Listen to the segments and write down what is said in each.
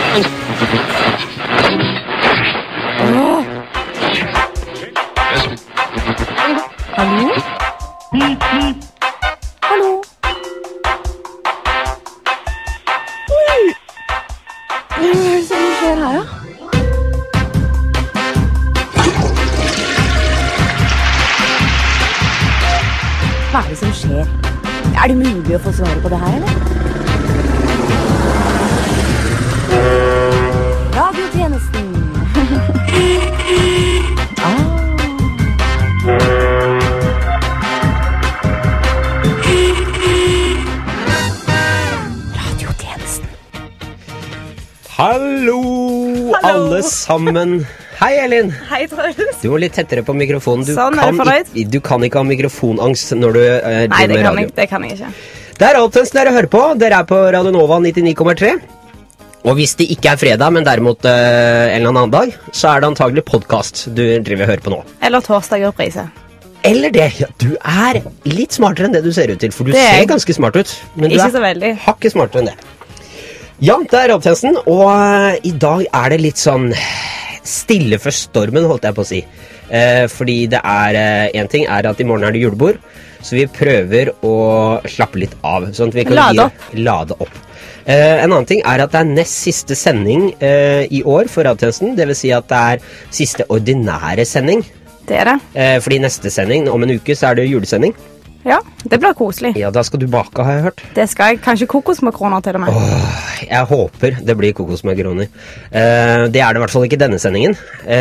Hallo? Hallo? Oi! Hva er det som skjer her, da? Hva er det som skjer? Er det mulig å få svare på det her, eller? Radiotjenesten. Radiotjenesten. Hallo, alle sammen. Hei, Elin. Hei, Truls. Du må litt tettere på mikrofonen. Sånn, er du fornøyd? Du kan ikke ha mikrofonangst når du Nei, det kan jeg ikke. Det er Radiotjenesten dere hører på. Dere er på Radio Nova 99,3. Og hvis det ikke er fredag, men derimot en eller annen dag, så er det antagelig podcast du driver og hører på nå. Eller torsdag og prise. Eller det. Ja, du er litt smartere enn det du ser ut til, for du Det er ser jeg. ganske smart ut. Men Ikke du så veldig. er hakket smartere enn det. Ja, det er Radiotjenesten, og i dag er det litt sånn stille for stormen, holdt jeg på å si. Fordi det er, en ting er at i morgen er det julebord, så vi prøver å slappe litt av, sånn at vi kan lade opp. En annen ting er at det er nest siste sending i år for Radiotjenesten, det vil si at det er siste ordinære sending. Det er det. Fordi neste sending, om en uke, så er det julesending. Ja, det blir koselig. Ja, da skal du bake, har jeg hørt. Det skal jeg. Kanskje kokosmakroner til og med. Jeg håper det blir kokosmakroner. Det er det i hvert fall ikke denne sendingen.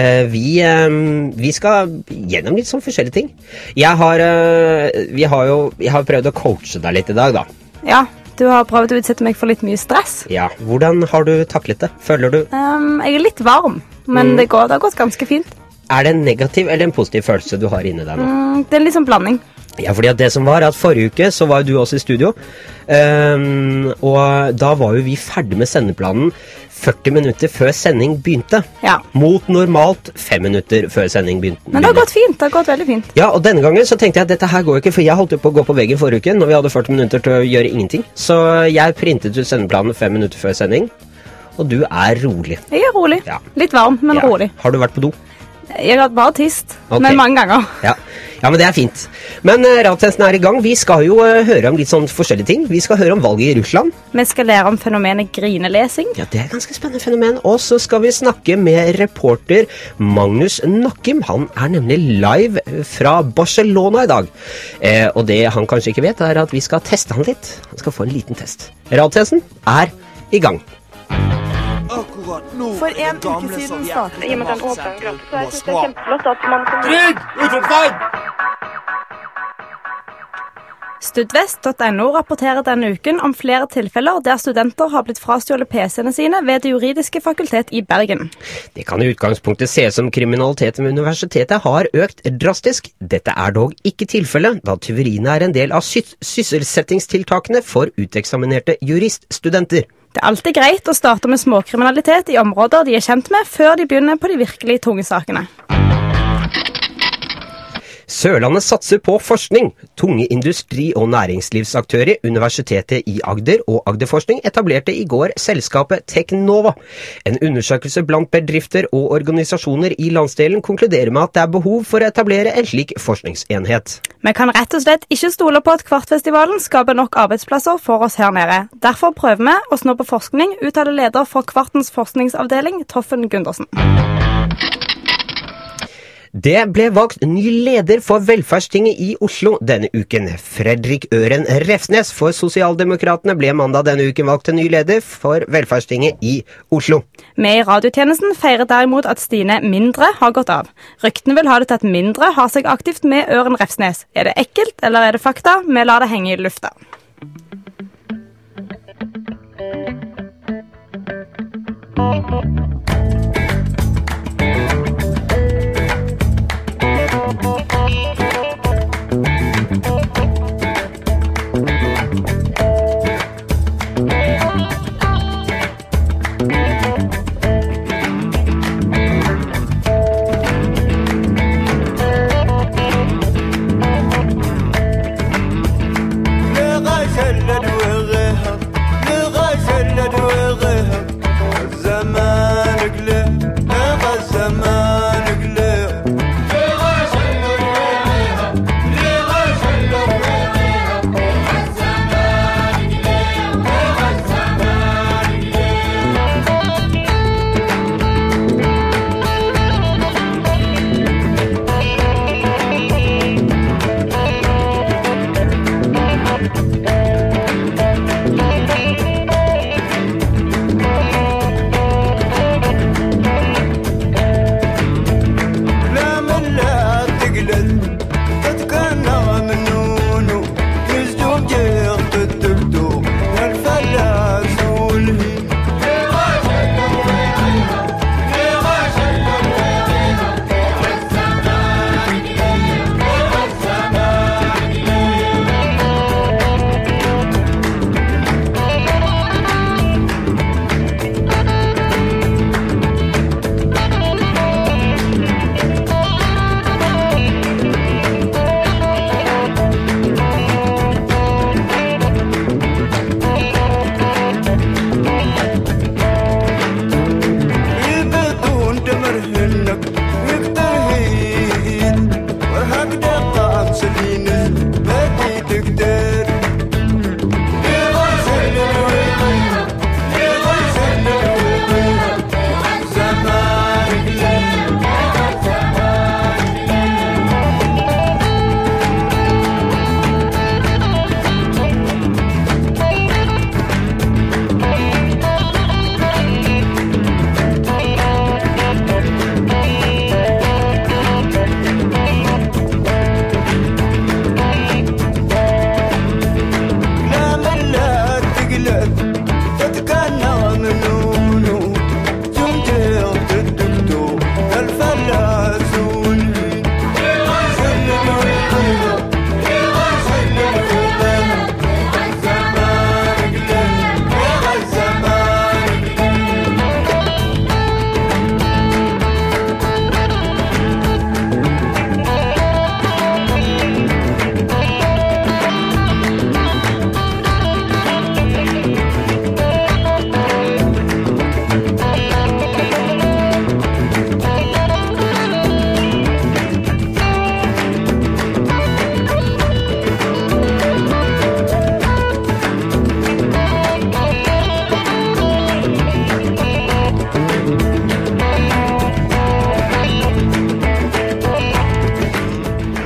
Vi skal gjennom litt sånn forskjellige ting. Jeg har prøvd å coache deg litt i dag, da. Ja, du har prøvd å utsette meg for litt mye stress. Ja, hvordan har du taklet det? Føler du? Jeg er litt varm, men det har gått ganske fint. Er det en negativ eller en positiv følelse du har inni deg nå? Det er en litt sånn blanding. Ja, fordi at det som var at forrige uke så var jo du også i studio, og da var jo vi ferdig med sendeplanen 40 minutter før sending begynte. Ja. Mot normalt 5 minutter før sending begynte. Men det har gått fint, det har gått veldig fint. Ja, og denne gangen så tenkte jeg at dette her går ikke, for jeg holdt jo på å gå på veggen forrige uke, når vi hadde 40 minutter til å gjøre ingenting. Så jeg printet ut sendeplanen 5 minutter før sending, og du er rolig. Jeg er rolig. Ja. Litt varm, men rolig. Har du vært på do? Jeg har bare tist, Ok. men mange ganger. Ja, men det er fint. Men Radiotjenesten er i gang. Vi skal jo høre om litt sånn forskjellige ting. Vi skal høre om valget i Russland. Vi skal lære om fenomenet grinelesing. Ja, det er et ganske spennende fenomen. Og så skal vi snakke med reporter Magnus Nakkim. Han er nemlig live fra Barcelona i dag. Og det han kanskje ikke vet, er at vi skal teste han litt. Han skal få en liten test. Radiotjenesten er i gang. For en uke siden startet I og med den åpne gratis, så jeg synes det er kjempeflott at man kan... Krig! Utropstegn! Studvest.no rapporterer denne uken om flere tilfeller der studenter har blitt frastjålet PC-ene sine ved Det juridiske fakultet i Bergen. Det kan i utgangspunktet se som kriminaliteten ved universitetet har økt drastisk. Dette er dog ikke tilfellet, da tyveriene er en del av sysselsettingstiltakene for uteksaminerte juriststudenter. Det er alltid greit å starte med småkriminalitet i områder de er kjent med, før de begynner på de virkelig tunge sakene. Sørlandet satser på forskning. Tunge industri- og næringslivsaktører, Universitetet i Agder og Agderforskning etablerte i går selskapet Teknova. En undersøkelse blant bedrifter og organisasjoner i landsdelen konkluderer med at det er behov for å etablere en slik forskningsenhet. Vi kan rett og slett ikke stole på at Kvartfestivalen skaper nok arbeidsplasser for oss her nede. Derfor prøver vi å snå på forskning, uttaler leder for Kvartens forskningsavdeling, Toffen Gundersen. Det ble valgt ny leder for Velferdstinget i Oslo denne uken. Fredrik Øren Refsnes for Sosialdemokratene ble mandag denne uken valgt til ny leder for Velferdstinget i Oslo. Vi i radiotjenesten feirer derimot at Stine Mindre har gått av. Ryktene vil ha det til at Mindre har seg aktivt med Øren Refsnes. Er det ekkelt, eller er det fakta? Vi lar det henge i lufta.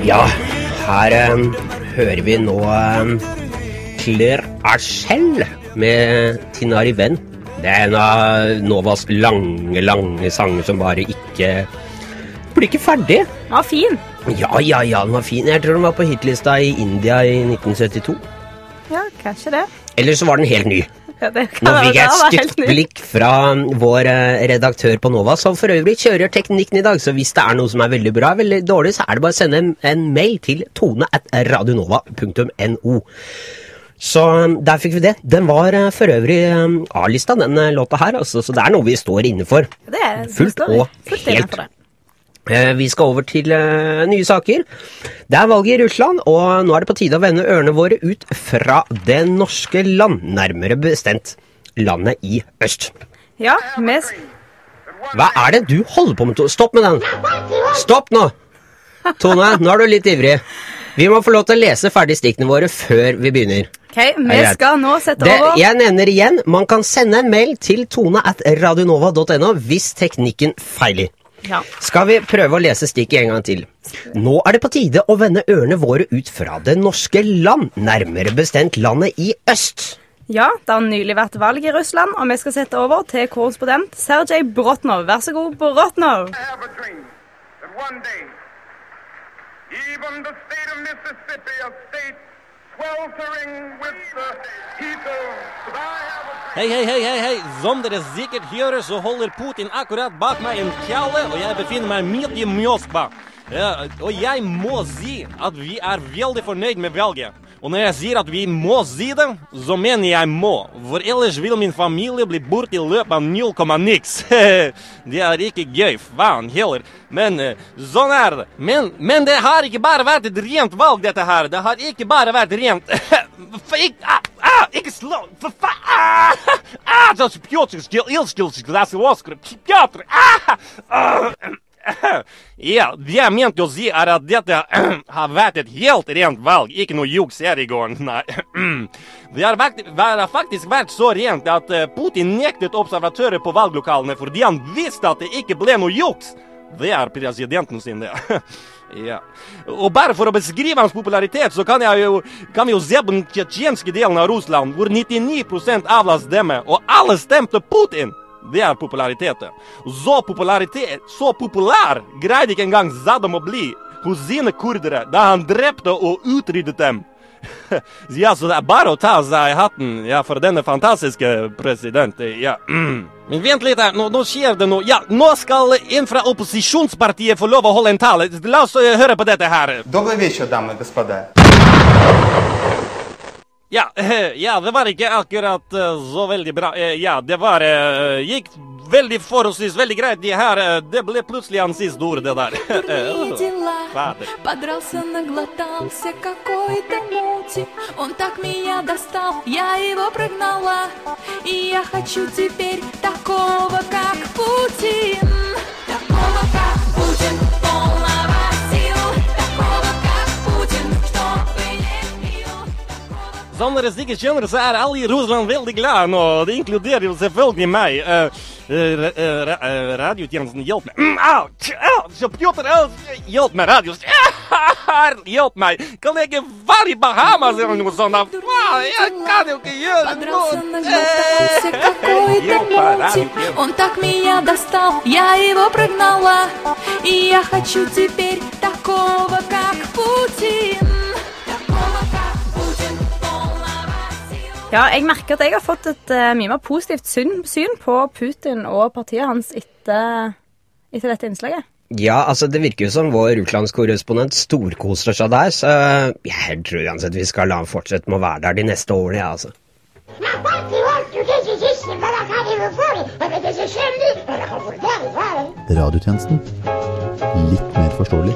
Ja, her hører vi nå Claire Archel med Tinari Venn. Det en av Novas lange sanger som bare ikke blir ikke ferdig. Den var fin. Ja, den var fin. Jeg tror den var på hitlista i India i 1972. Ja, kanskje det. Eller så var den helt ny. Ja, det Nå fikk jeg et helt stygt ny. blikk fra vår redaktør på Nova, som for øvrig kjører teknikken i dag, så hvis det noe som veldig bra, veldig dårlig, så det bare å sende en mail til tone@radionova.no. Så der fikk vi det. Den var for øvrig A-lista, den låta her, altså, så det noe vi står inne for. Det Fullt og helt. Vi skal over til nye saker. Det valget i Russland, og nå det på tide å vende ørene våre ut fra det norske land, nærmere bestemt landet i øst. Ja, Hva det du holder på med? Stopp med den! Stopp nå! Tone, nå du litt ivrig. Vi må få lov til å lese ferdig stikkene våre før vi begynner. Ok, vi skal nå sette over. Jeg nevner igjen, man kan sende en mail til tone@radionova.no hvis teknikken feiler. Ja. Skal vi prøve å lese stikket en gang til? Nå det på tide å vende ørene våre ut fra det norske land, nærmere bestemt landet i øst. Ja, det har nylig vært valg i Russland, og vi skal sette over til korrespondent Sergej Brotnov. Vær så god, Brotnov. I have a dream that one day, even the state of Mississippi, a state sweltering with the heat of... Hei. Som dere sikkert hører, så holder Putin akkurat bak meg en kjalle, og jeg befinner meg midt i Moskva. Ja, og jeg må si at vi veldig fornøyd med valget. Og når jeg sier at vi må si det, så mener jeg må. For ellers vil min familie bli bort i løpet av 0,niks. Det ikke gøy, faen heller. Men sånn det. Men det har ikke bare vært et rent valg, dette her. Det har ikke bare vært rent... Ikke slå! For faen! Ja, det jeg mente å si at dette har vært et helt rent valg, ikke noe juks her i går, nei. Det har faktisk vært så rent at Putin nektet observatører på valglokalene fordi han visste at det ikke ble noe juks. Det presidenten sin, det. Ja. Og bare for å beskrive hans popularitet, så kan vi jo se på den tsjetsjenske delen av Russland, hvor 99% avla stemme, og alle stemte Putin. Det populariteten. Så populær greide ikke engang Saddam å bli hos sine kurdere da han drepte og utryddet dem. Ja, så det bare å ta seg i hatten, ja, for denne fantastiske president, ja. Men vent litt her, nå skjer det noe. Ja, nå skal en fra opposisjonspartiet få lov å holde en tale. La oss høre på dette her. Добрый вечер, дамы и господа. Ja, det var ikke akkurat så veldig bra. Ja, det gikk veldig forholdsvis, veldig greit. Det ble plutselig hans siste ord, det der. Подрался, наглотался какой-то мути. Он так меня достал, я его прогнала. И я хочу теперь такого, как Путин. Такого, как Путин, полного сил. Такого, как Путин, чтобы не пил. Som dere sikkert skjønner, så alle i Russland veldig glad nå. Det inkluderer jo selvfølgelig meg. Radiotjenesten, hjelp meg. Pjotr, hjelp meg, hjelp meg. Kan jeg ikke være i Bahamas eller noe sånt? Jeg kan jo ikke gjøre Подрался, наглотался какой-то мути. Он так меня достал, я его прогнала. И я хочу теперь такого, как Путин. Такого, как Путин, полного сил. Ja, jeg merker at jeg har fått et mye mer positivt syn på Putin og partiet hans etter dette innslaget. Ja, altså det virker jo som vår utlandskorrespondent storkoser seg der, så jeg tror uansett vi skal la han fortsette med å være der de neste årene, ja, altså. Radiotjenesten. Litt mer forståelig.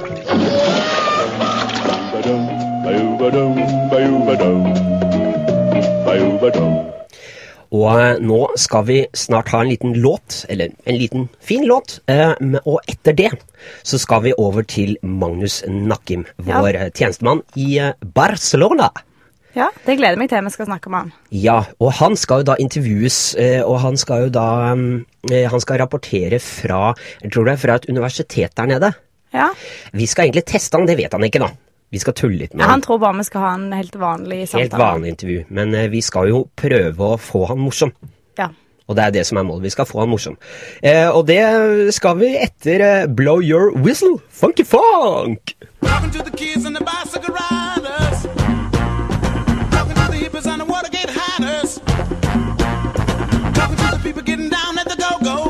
Og nå skal vi snart ha en liten låt, eller en liten fin låt, og etter det så skal vi over til Magnus Nakkim, vår tjenestemann i Barcelona. Ja, det gleder meg til vi skal snakke med han. Ja, og han skal jo da intervjues, og han skal jo da, han skal rapportere fra, jeg tror det fra et universitet der nede. Ja. Vi skal egentlig teste han, det vet han ikke da. Vi skal tulle litt med Han tror bare vi skal ha en helt vanlig samtale. Helt vanlig intervju, men vi skal jo prøve å få han morsom. Ja. Og det det som målet, vi skal få han morsom. Og det skal vi etter Blow Your Whistle, Funky Funk! Talking to the kids and the bicycle riders. Talking to the hippies and the Watergate hiders. Talking to the people getting down at the go-go.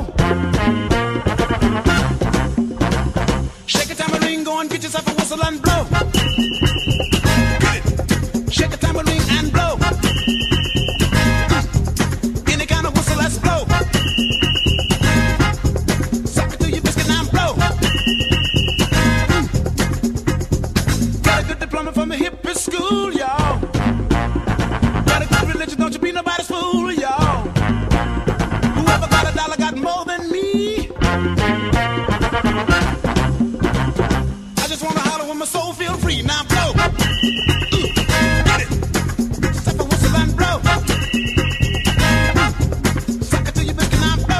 Shake a tambourine, go and get yourself a whistle and blow. Get it. Shake a tambourine and blow. Any kind of whistle, let's blow. Suck it to your biscuit and blow. Got a good diploma from a hippie school, y'all. Got a good religion, don't you be nobody's fool, y'all. Whoever got $1 got more than me. I just wanna holler when my soul feel free. Now blow. Get it. Step a whistle and blow. Suck it to your biscuit and blow.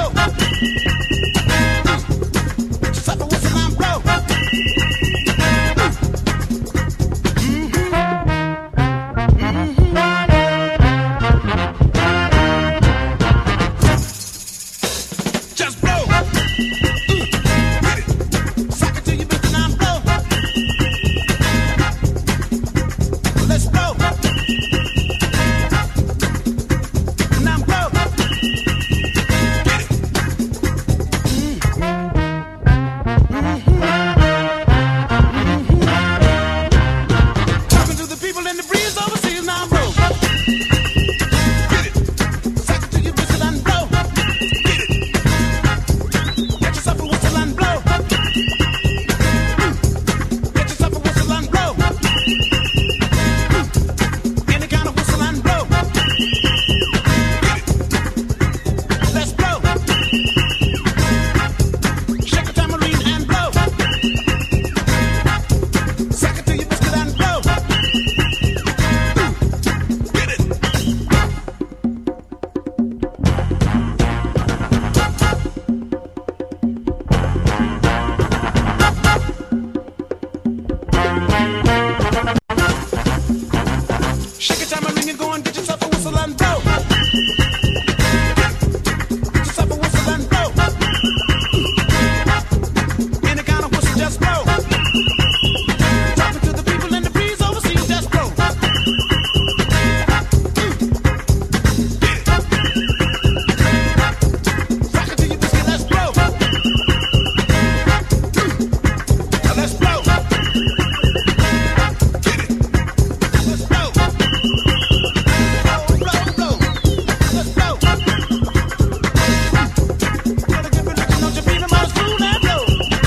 Step a whistle and blow. Just blow. Get it. Suck it to your biscuit and blow. Let's blow. Now blow. Get it. Talking to the people in the breeze overseas. Now blow. Get it. Suck it to your biscuit and blow. Get it. Get yourself a whistle and blow. Get yourself a whistle and blow. Any kind of whistle and blow. Get it. Let's blow. Shake a tambourine and blow. Suck it to your biscuit and blow. Get it. Shake a tambourine and go and get yourself a whistle and blow. Get yourself a whistle and blow. Any kind of whistle, just blow. Talking to the people in the breeze overseas, just blow. Get it. Rock it to your biscuit, let's blow. Now let's blow. Get it. Let's blow. Blow, blow, blow. Let's blow. Got a good religion, don't you be nobody's fool and blow.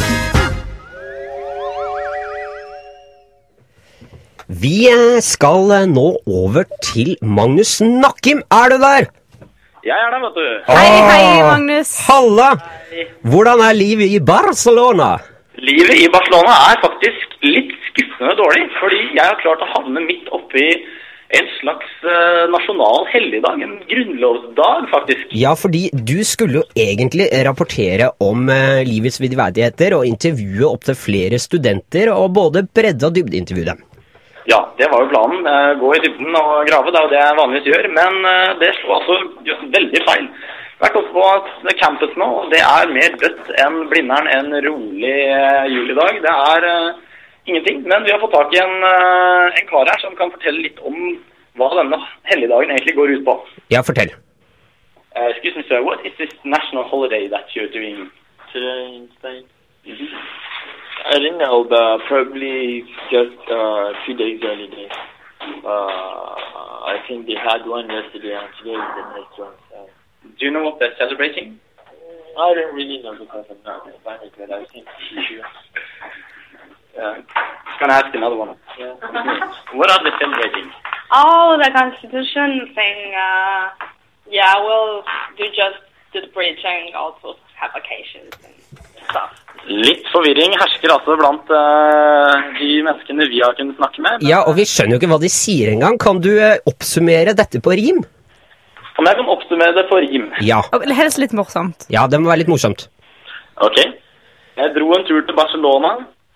Vi skal nå over til Magnus Nakkim. Du der? Jeg der, vet du. Hei, Magnus. Halla! Hvordan livet i Barcelona? Livet i Barcelona faktisk litt skuffende dårlig, fordi jeg har klart å havne midt oppi en slags nasjonal helligdag, en grunnlovsdag faktisk. Ja, fordi du skulle jo egentlig rapportere om livets vidverdigheter og intervjue opp til flere studenter, og både bredde- og dybdeintervjue dem. Ja, det var jo planen. Gå i dybden og grave, det er jo det jeg vanligvis gjør, men det slo altså veldig feil. Vært oppe på campus nå, og det mer dødt enn Blindern en rolig julidag. Det ingenting, men vi har fått tak i en kar her som kan fortelle litt om hva denne helligdagen egentlig går ut på. Ja, fortell. Excuse me, sir, what is this national holiday that you're doing today in Spain? I don't know, but probably just 2 days holiday. I think they had one yesterday and today is the next one. So. Do you know what they're celebrating? I don't really know because I'm not Spanish, but I think you should. Can I ask another one? Yeah. What are they celebrating? Oh, the Constitution thing. Yeah, we'll just do the bridge and also have vacations and stuff. Litt forvirring hersker altså blant de menneskene vi har kunnet snakke med. Ja, og vi skjønner jo ikke hva de sier engang. Kan du oppsummere dette på rim? Om jeg kan oppsummere det på rim? Ja. Helst litt morsomt. Ja, det må være litt morsomt. Ok. Jeg dro en tur til Barcelona.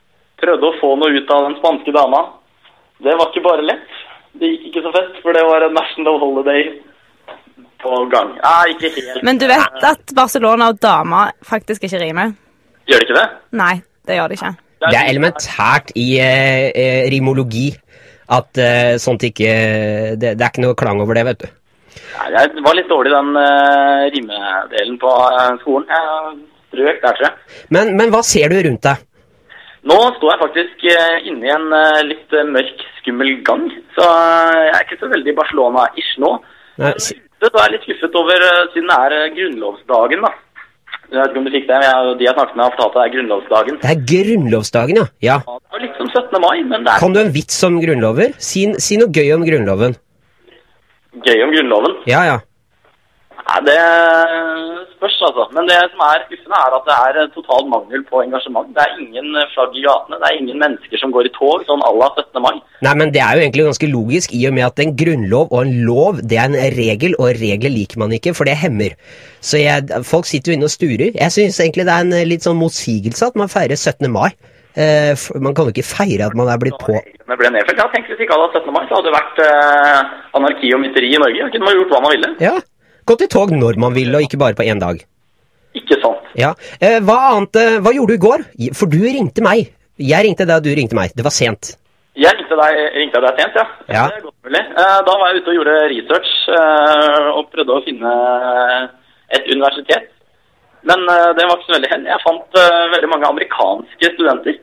prøvde å få noe ut av den spanske dama. Det var ikke bare lett. Det gikk ikke så fett, for det var en national holiday på gang. Ikke helt. Men du vet at Barcelona og dama faktisk ikke rimer? Gjør det ikke det? Nei, det gjør det ikke. Det er elementært i rimologi at sånt ikke... Det er ikke noe klang over det, vet du. Nei, jeg var litt dårlig i den rimedelen på skolen. Jeg strøk der, tror jeg. Men hva ser du rundt deg? Nå står jeg faktisk inne i en litt mørk, skummel gang, så jeg er ikke så veldig Barcelona-ish nå. Nei, Så er jeg litt skuffet over, siden det er grunnlovsdagen da. Jeg vet ikke om du fikk det, men de jeg snakket med har fortalt at det er grunnlovsdagen. Det er grunnlovsdagen, ja. Ja, det var litt som 17. mai, men det er... Kan du en vits om grunnlover? Si noe gøy om grunnloven. Gøy om grunnloven? Ja, ja. Nei, det spørs altså. Men det som er skuffende er at det er total mangel på engasjement. Det er ingen flagg i gatene, det er ingen mennesker som går i tog, sånn à la 17. mai. Nei, men det er jo egentlig ganske logisk, i og med at en grunnlov og en lov, det er en regel, og regler liker man ikke, for det hemmer. Så folk sitter jo inne og sturer. Jeg synes egentlig det er en litt sånn motsigelse at man feirer 17. mai. Man kan jo ikke feire at man er blitt på... Det ble nedfelt. Jeg tenkte hvis ikke alle 17. mai, så hadde det vært anarki og mytteri i Norge. Kunne man gjort hva man ville. Ja. Gått i tog når man vil, og ikke bare på en dag. Ikke sant. Ja. Hva gjorde du i går? For du ringte meg. Jeg ringte deg, og du ringte meg. Det var sent. Jeg ringte deg sent, ja. Ja. Det er godt mulig. Da var jeg ute og gjorde research, og prøvde å finne et universitet. Men det var ikke så veldig held. Jeg fant veldig mange amerikanske studenter.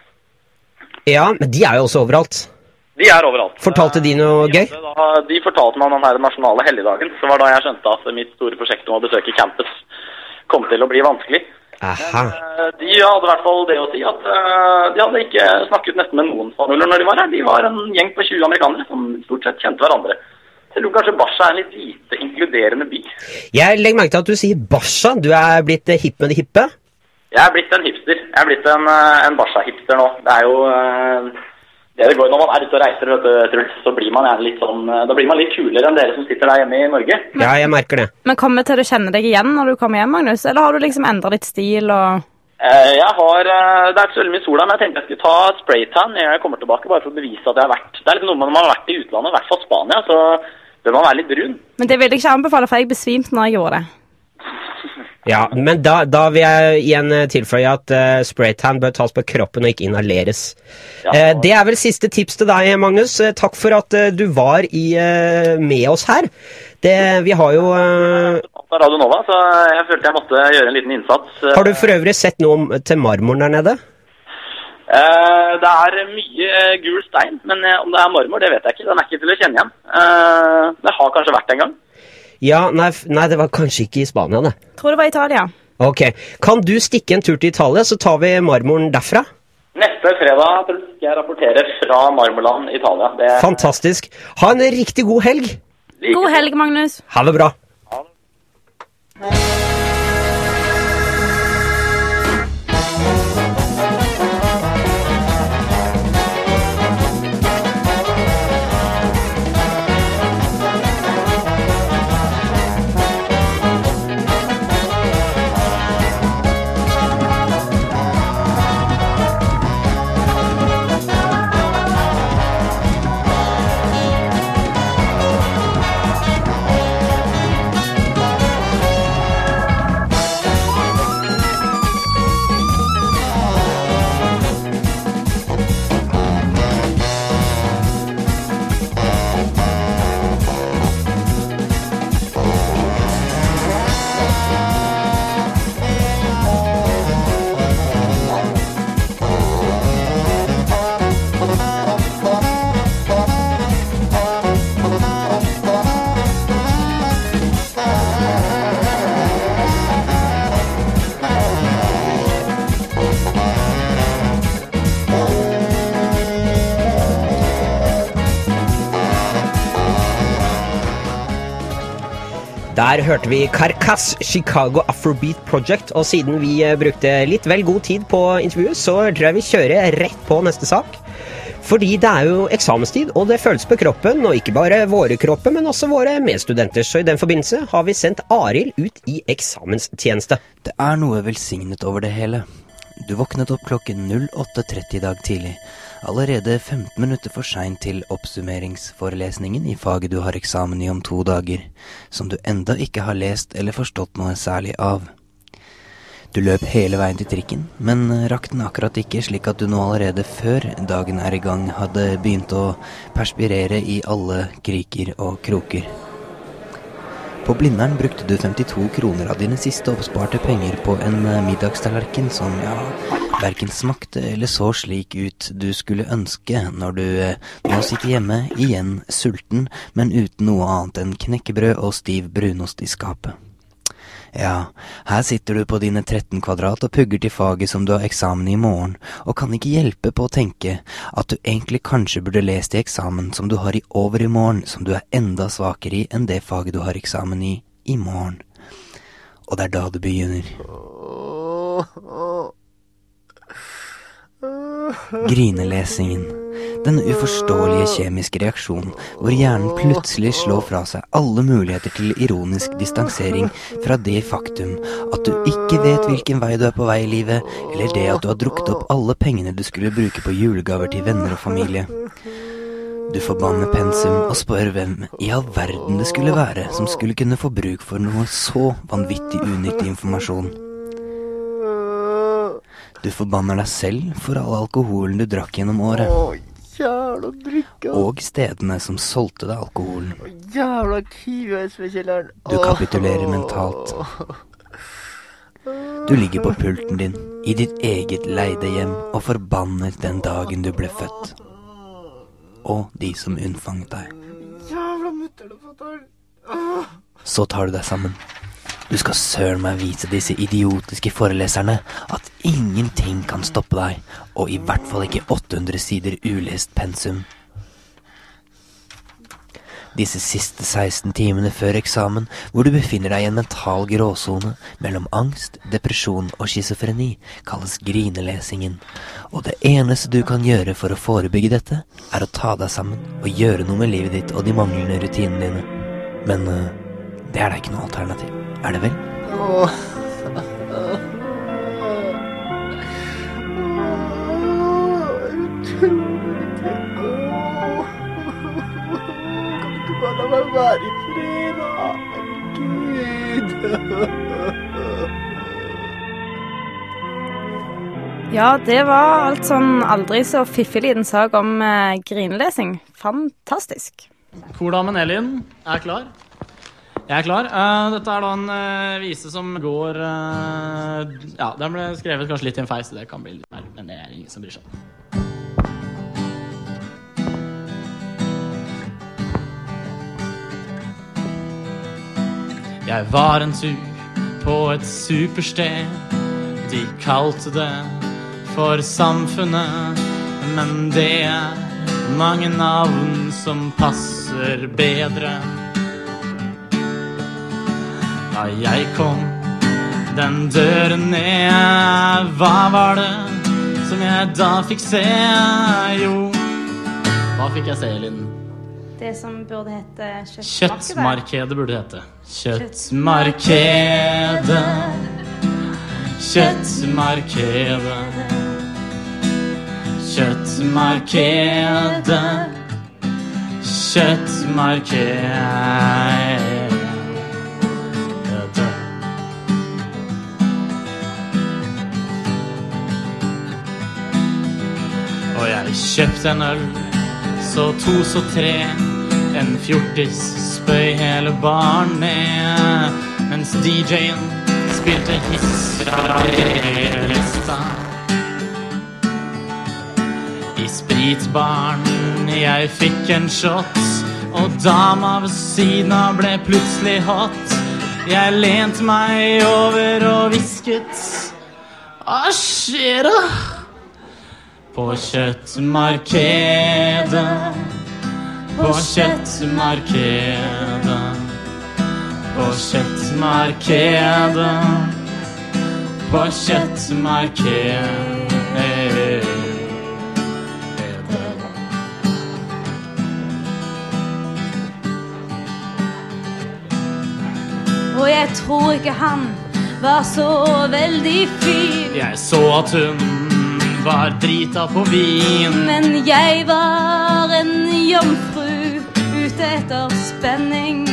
Ja, men de er jo også overalt. De er overalt. Fortalte de noe gøy? De fortalte meg om den her nasjonale helligdagen, så var da jeg skjønte at mitt store prosjekt om å besøke campus kom til å bli vanskelig. Aha. De hadde i hvert fall det å si at de hadde ikke snakket nesten med noen spanjoler når de var her. De var en gjeng på 20 amerikanere som stort sett kjente hverandre. Så jeg tror kanskje Barca er en litt lite inkluderende by. Jeg legger merke til at du sier Barca. Du er blitt hipp med det hippe? Jeg er blitt en hipster. Jeg er blitt en Barca-hipster nå. Det er jo... Det går når man er ute og reiser, vet du, Truls, så blir man litt sånn, da blir man litt kulere enn dere som sitter der hjemme i Norge. Ja, jeg merker det. Men kommer du til å kjenne deg igjen når du kommer hjem, Magnus? Eller har du liksom endret litt stil og... Det er ikke så veldig mye sola, men jeg tenkte jeg skulle ta spraytan når jeg kommer tilbake, bare for å bevise at jeg har vært. Det er litt noe med når man har vært i utlandet, i hvert fall Spania, så bør man være litt brun. Men det vil jeg ikke anbefale, for jeg besvimte når jeg gjorde det. Ja, men da vil jeg igjen tilføye at spraytan bør tas på kroppen og ikke inhaleres. Ja. Det er vel siste tips til deg, Magnus. Takk for at du var med oss her. Vi har jo... Radio Nova, så jeg følte jeg måtte gjøre en liten innsats. Har du for øvrig sett noe til marmoren der nede? Det er mye gul stein, men om det er marmor, det vet jeg ikke. Den er ikke til å kjenne igjen. Det har kanskje vært en gang. Ja, nei, det var kanskje ikke i Spania, det. Tror det var Italia. Ok, kan du stikke en tur til Italia, så tar vi marmoren derfra? Neste fredag skal jeg rapportere fra Marmorland, Italia. Fantastisk. Ha en riktig god helg. God helg, Magnus. Ha det bra. Der hørte vi Carcass, Chicago Afrobeat Project, og siden vi brukte litt vel god tid på intervjuet, så tror jeg vi kjører rett på neste sak. Fordi det er jo eksamenstid, og det føles på kroppen, og ikke bare våre kropper, men også våre medstudenter. Så i den forbindelse har vi sendt Arild ut i eksamenstjeneste. Det er noe velsignet over det hele. Du våknet opp klokken 08:30 dag tidlig, allerede 15 minutter for sent til oppsummeringsforelesningen i faget du har eksamen i om 2 dager, som du enda ikke har lest eller forstått noe særlig av. Du løp hele veien til trikken, men rakk den akkurat ikke, slik at du nå allerede før dagen er i gang hadde begynt å perspirere i alle kriker og kroker. På Blindern brukte du 52 kroner av dine siste oppsparte penger på en middagstallerken som, hverken smakte eller så slik ut du skulle ønske når du nå sitter hjemme igjen sulten, men uten noe annet enn knekkebrød og stiv brunost i skapet. Ja, her sitter du på dine 13 kvadrat og pugger til faget som du har eksamen i morgen, og kan ikke hjelpe på å tenke at du egentlig kanskje burde lest i eksamen som du har i overmorgen, som du er enda svakere i enn det faget du har eksamen i morgen. Og det er da det begynner. Grinelesingen. Denne uforståelige kjemiske reaksjonen, hvor hjernen plutselig slår fra seg alle muligheter til ironisk distansering fra det faktum at du ikke vet hvilken vei du er på vei i livet, eller det at du har drukket opp alle pengene du skulle bruke på julegaver til venner og familie. Du forbanner pensum og spør hvem i all verden det skulle være som skulle kunne få bruk for noe så vanvittig unyttig informasjon. Du forbanner deg selv for all alkoholen du drakk gjennom året. Jævla drikke. Og stedene som solgte deg alkoholen. Jævla kives ved kjelleren. Du kapitulerer mentalt. Du ligger på pulten din i ditt eget leide hjem og forbanner den dagen du ble født. Og de som unnfanget deg. Jævla mutter og fatter. Så tar du deg sammen. Du skal søren meg vise disse idiotiske foreleserne at ingenting kan stoppe deg, og i hvert fall ikke 800 sider ulest pensum. Disse siste 16 timene før eksamen, hvor du befinner deg i en mental gråzone mellom angst, depresjon og schizofreni, kalles grinelesingen. Og det eneste du kan gjøre for å forebygge dette, er å ta deg sammen og gjøre noe med livet ditt og de manglende rutinene dine. Men det er da ikke noe alternativ. Er det vel? Kan du bare være i fred, da? Gud. Ja, det var alt sånn aldri så fiffig liten sak om grinelesing. Fantastisk. Kordamen Elin er klar. Jeg er klar. Dette er da en vise som går... den ble skrevet kanskje litt i en feil, så det kan bli litt mer, men det er ingen som bryr seg. Jeg var en tur på et supersted. De kalte det for samfunnet, men det er mange navn som passer bedre. Da jeg kom den døren ned, hva var det som jeg da fikk se? Jo, hva fikk jeg se, Elin? Det som burde hete kjøttmarkedet. Kjøttmarkedet burde hete. Kjøttmarkedet. Kjøttmarkedet. Kjøttmarkedet. Kjøttmarkedet. Og jeg kjøpte en øl, så 2, så 3. En fjortis spøy hele baren ned, mens DJ-en spilte hissra-lista. I spritbaren jeg fikk en shot, og dama ved siden av ble plutselig hot. Jeg lente meg over og visket: hva skjer da? På kjøttmarkedet, på kjøttmarkedet, på kjøttmarkedet, på kjøttmarkedet. Og jeg tror ikke han var så veldig fin. Jeg så at hun var drita på vin. Men jeg var en jomfru ute etter spenning.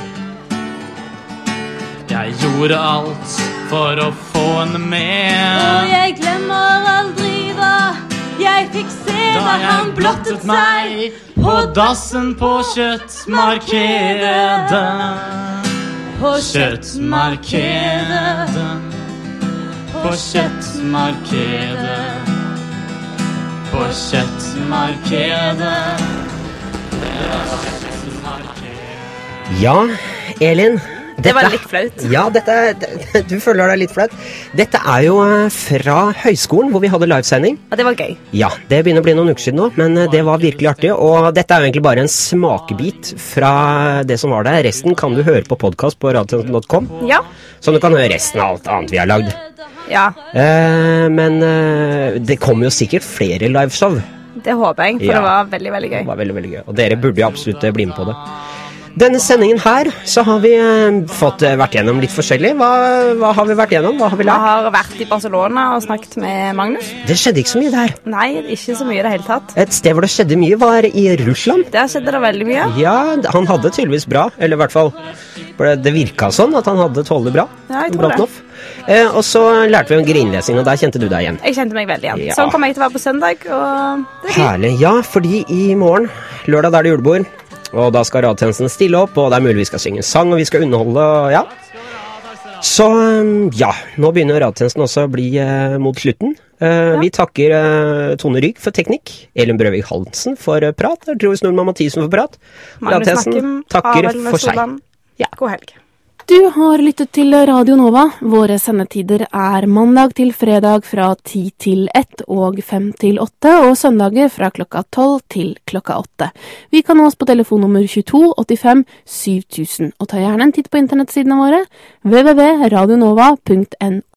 Jeg gjorde alt for å få henne med. Og jeg glemmer aldri hva jeg fikk se da han blottet seg på dassen på kjøttmarkedet. På kjøttmarkedet. På kjøttmarkedet. På kjøttmarkedet. Ja, Elin. Det var litt flaut. Ja, du føler deg litt flaut. Dette er jo fra høyskolen, hvor vi hadde livesending. Og det var gøy. Ja, det begynner å bli noen uker siden nå, men det var virkelig artig. Og dette er jo egentlig bare en smakebit fra det som var der. Resten kan du høre på podcast på radioen.com. Ja. Så du kan høre resten av alt annet vi har lagd. Ja. Men det kommer jo sikkert flere liveshow. Det håper jeg, for Ja. det var veldig, veldig gøy. Det var veldig, veldig gøy. Og dere burde jo absolutt bli med på det. Denne sendingen her, så har vi fått vært gjennom litt forskjellig. Hva har vi vært gjennom? Hva har vi Jeg lært? har vært i Barcelona og snakket med Magnus. Det skjedde ikke så mye der. Nei, ikke så mye i det hele tatt. Et sted hvor det skjedde mye var i Russland. Der skjedde det veldig mye. Ja, han hadde tydeligvis bra, eller i hvert fall det virket sånn at han hadde tålet bra. Ja, jeg tror det. Bråtnoff. Og så lærte vi om grinlesing, og der kjente du deg igjen. Jeg kjente meg veldig igjen. Ja. Sånn kommer jeg til å være på søndag, og det er fint. Herlig. Ja, fordi i morgen, lørdag, er det julebord. Og da skal radiotjenesten stille opp, og det er mulig vi skal synge sang, og vi skal underholde, og ja. Så ja, nå begynner radiotjenesten også å bli mot slutten. Vi takker Tone Rygg for teknikk, Elin Brøvig Hansen for prat, Truls Nordmann Mathisen for prat. Magnus Nakkim, takker Abel for seg. Solan. Ja. God helg. Du har lyttet til Radio Nova. Våre sendetider er mandag til fredag fra 10 til 1 og 5 til 8, og søndager fra klokka 12 til klokka 8. Vi kan nås på telefonnummer 22 85 7000, og ta gjerne en titt på internettsidene våre www.radionova.no.